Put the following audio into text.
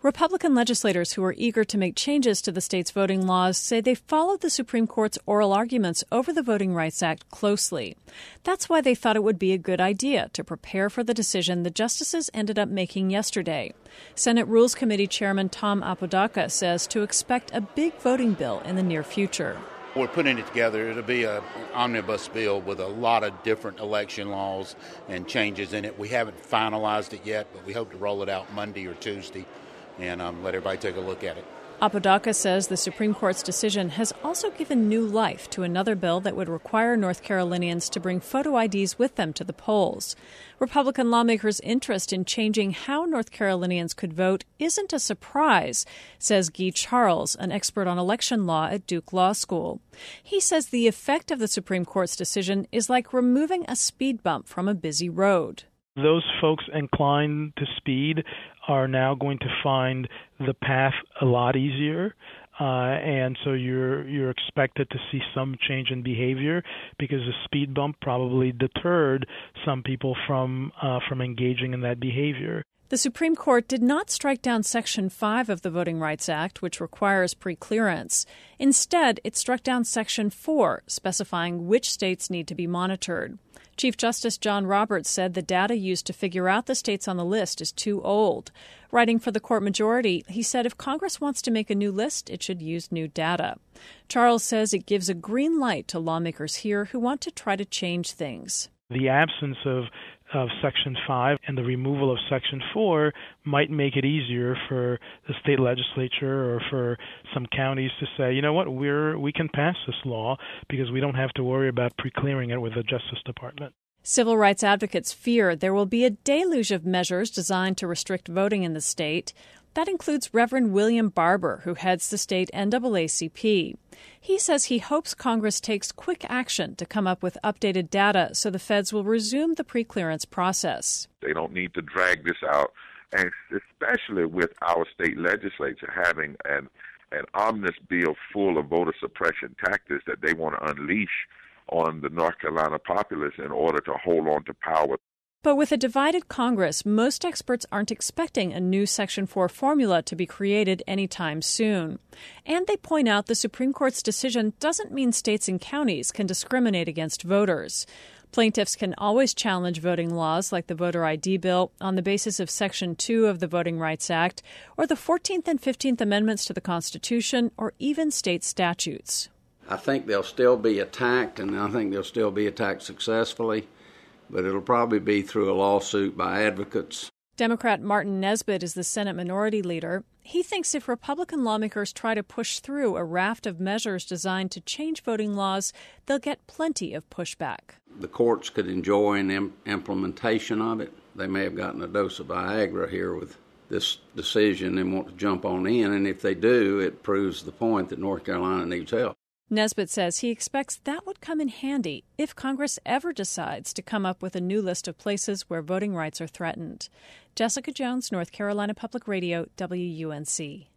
Republican legislators who are eager to make changes to the state's voting laws say they followed the Supreme Court's oral arguments over the Voting Rights Act closely. That's why they thought it would be a good idea to prepare for the decision the justices ended up making yesterday. Senate Rules Committee Chairman Tom Apodaca says to expect a big voting bill in the near future. We're putting it together. It'll be an omnibus bill with a lot of different election laws and changes in it. We haven't finalized it yet, but we hope to roll it out Monday or Tuesday and let everybody take a look at it. Apodaca says the Supreme Court's decision has also given new life to another bill that would require North Carolinians to bring photo IDs with them to the polls. Republican lawmakers' interest in changing how North Carolinians could vote isn't a surprise, says Guy Charles, an expert on election law at Duke Law School. He says the effect of the Supreme Court's decision is like removing a speed bump from a busy road. Those folks inclined to speed are now going to find the path a lot easier, and so you're expected to see some change in behavior because the speed bump probably deterred some people from engaging in that behavior. The Supreme Court did not strike down Section 5 of the Voting Rights Act, which requires preclearance. Instead, it struck down Section 4, specifying which states need to be monitored. Chief Justice John Roberts said the data used to figure out the states on the list is too old. Writing for the court majority, he said if Congress wants to make a new list, it should use new data. Charles says it gives a green light to lawmakers here who want to try to change things. The absence of Section 5 and the removal of Section 4 might make it easier for the state legislature or for some counties to say, you know what, we can pass this law because we don't have to worry about pre-clearing it with the Justice Department. Civil rights advocates fear there will be a deluge of measures designed to restrict voting in the state. That includes Reverend William Barber, who heads the state NAACP. He says he hopes Congress takes quick action to come up with updated data so the feds will resume the preclearance process. They don't need to drag this out, and especially with our state legislature having an omnibus bill full of voter suppression tactics that they want to unleash on the North Carolina populace in order to hold on to power. But with a divided Congress, most experts aren't expecting a new Section 4 formula to be created anytime soon. And they point out the Supreme Court's decision doesn't mean states and counties can discriminate against voters. Plaintiffs can always challenge voting laws like the voter ID bill on the basis of Section 2 of the Voting Rights Act, or the 14th and 15th Amendments to the Constitution, or even state statutes. I think they'll still be attacked, and I think they'll still be attacked successfully. But it'll probably be through a lawsuit by advocates. Democrat Martin Nesbitt is the Senate Minority Leader. He thinks if Republican lawmakers try to push through a raft of measures designed to change voting laws, they'll get plenty of pushback. The courts could enjoy an implementation of it. They may have gotten a dose of Viagra here with this decision and want to jump on in, and if they do, it proves the point that North Carolina needs help. Nesbitt says he expects that would come in handy if Congress ever decides to come up with a new list of places where voting rights are threatened. Jessica Jones, North Carolina Public Radio, WUNC.